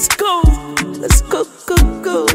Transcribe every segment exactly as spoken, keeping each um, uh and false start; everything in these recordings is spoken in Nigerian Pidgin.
Let's go, let's go, go, go.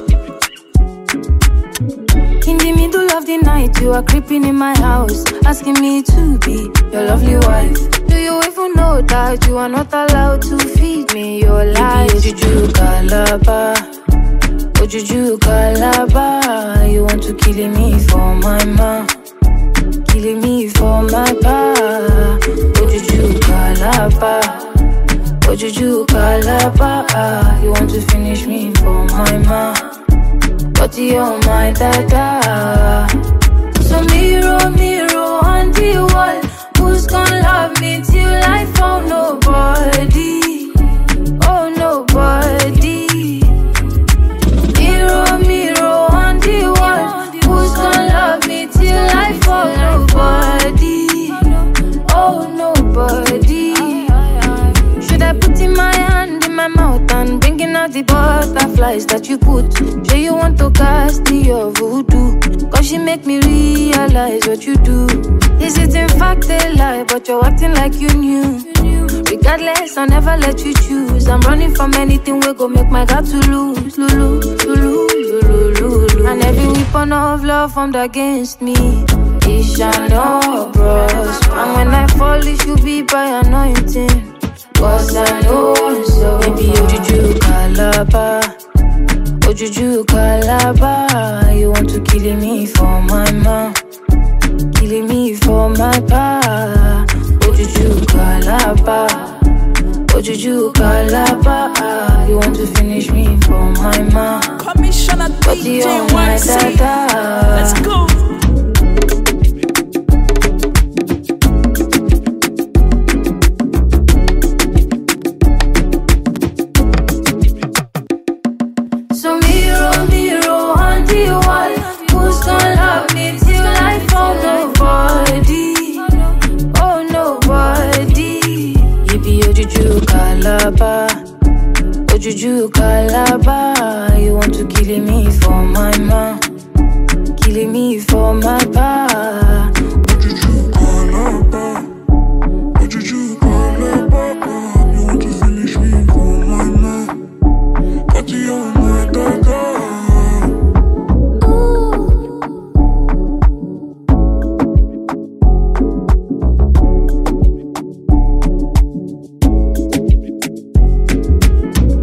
In the middle of the night, you are creeping in my house, asking me to be your lovely wife. Do you even know that you are not allowed to feed me your life? Ojuju Calabar, Ojuju Calabar. You want to kill me for my ma, killing me for my pa. Ojuju Calabar, Ojuju Calabar. You want to finish me for my ma, but you're my dada. So mirror, mirror on the wall, who's gonna love me till I found nobody? Oh, nobody. Mirror, mirror on the wall, who's gonna love me till I found nobody? Oh, nobody. Should I put in my hand in my mouth and bringing out the butterflies that you put? Sure you want to cast your voodoo, cause she make me realize what you do. Is it in fact a lie, but you're acting like you knew? Regardless, I'll never let you choose. I'm running from anything we go make my God to lose. Lulu, Lulu, Lulu, Lulu. And every weapon of love formed against me, it shall not prosper. And when I fall, it should be by anointing, cause I know so. Baby, Ojuju Calabar, Ojuju Calabar. You want to kill me for my ma, killing me for my pa. Ojuju Calabar, Ojuju Calabar. You want to finish me for my ma, Commissioner but D J you're my one C. dada. Let's go. So mirror, mirror on the wall, who's gonna love me till I found nobody? Oh, nobody. You be Ojuju Calabar, Ojuju Calabar. You want to kill me for my ma, killing me for my pa.